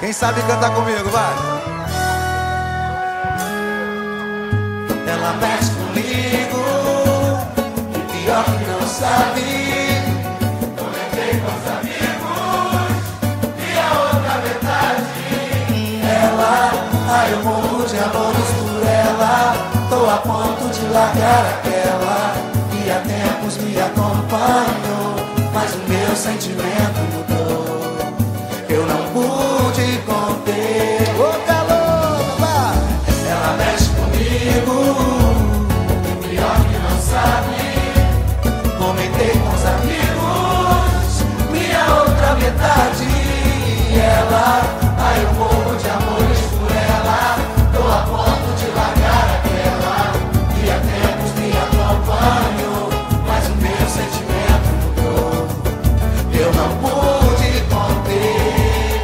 Quem sabe cantar comigo, vai. Ela mexe comigo, e pior que não sabe. Comentei com os amigos, e a outra metade. Ela, ai eu morro de amores por ela. Tô a ponto de largar aquela que há tempos me acompanhou, mas o meu sentimento mudou. Eu não pude conter. Ô calor, vai. Ela mexe comigo, pior que não sabe. Comentei com os amigos, minha outra metade. Ela, ai eu morro de amores por ela. Tô a ponto de largar aquela que há tempos me acompanhou, mas o meu sentimento mudou. Eu não pude conter.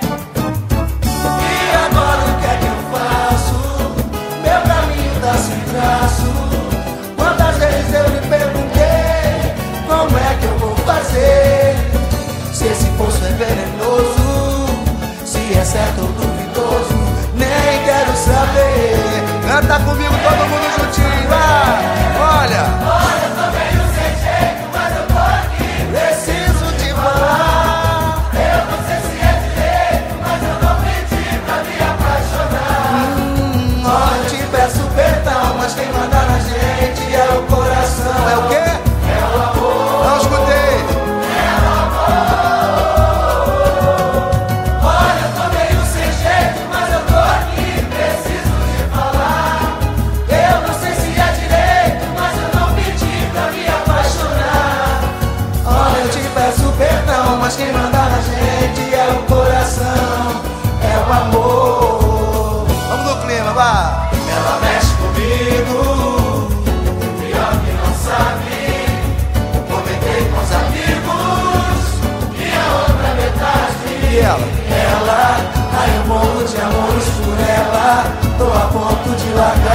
E agora o que é que eu faço? Meu caminho dá sem traço. Quantas vezes eu lhe perguntei como é que eu vou fazer? Se esse poço é venenoso, se é certo ou duvidoso, nem quero saber. Canta comigo todo mundo juntinho, vai. Olha. Olha, tô meio sem jeito, mas eu tô aqui. Preciso te falar. Eu não sei se é direito, mas eu não pedi pra me apaixonar. Olha, eu te peço perdão, mas quem manda na gente é o coração. É o quê? É o amor. Não escutei. É o amor. Olha, eu tô meio sem jeito, mas eu tô aqui. Preciso te falar. Eu não sei se é direito, mas eu não pedi pra me apaixonar. Olha, eu te peço perdão, mas quem manda na gente é o coração. É o amor. Vamos no clima, vai. Ela mexe comigo, pior que não sabe. Comentei com os amigos, e a outra metade. E ela? Ela, ai eu morro de amores por ela. Tô a ponto de largar